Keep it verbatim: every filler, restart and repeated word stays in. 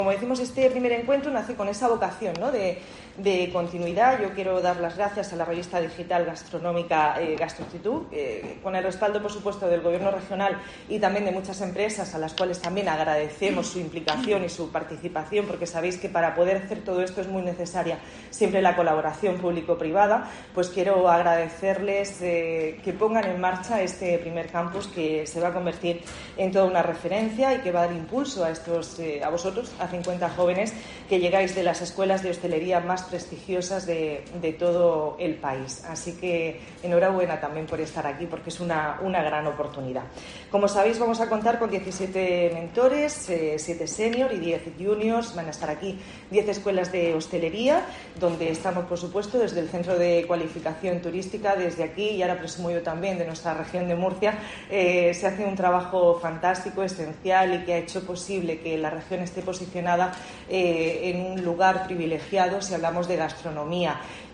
Como decimos, este primer encuentro nace con esa vocación, ¿no?, de, de continuidad. Yo quiero dar las gracias a la revista digital gastronómica eh, Gastroactitud, eh, con el respaldo, por supuesto, del Gobierno regional y también de muchas empresas a las cuales también agradecemos su implicación y su participación, porque sabéis que para poder hacer todo esto es muy necesaria siempre la colaboración público-privada. Pues quiero agradecerles eh, que pongan en marcha este primer campus, que se va a convertir en toda una referencia y que va a dar impulso a estos, eh, a vosotros, a cincuenta jóvenes que llegáis de las escuelas de hostelería más prestigiosas de, de todo el país. Así que enhorabuena también por estar aquí, porque es una, una gran oportunidad. Como sabéis, vamos a contar con diecisiete mentores, eh, siete senior y diez juniors. Van a estar aquí diez escuelas de hostelería, donde estamos, por supuesto, desde el Centro de Cualificación Turística, desde aquí, y ahora presumo yo también de nuestra región de Murcia. Eh, se hace un trabajo fantástico, esencial, y que ha hecho posible que la región esté posicionada eh, en un lugar privilegiado si hablamos de gastronomía.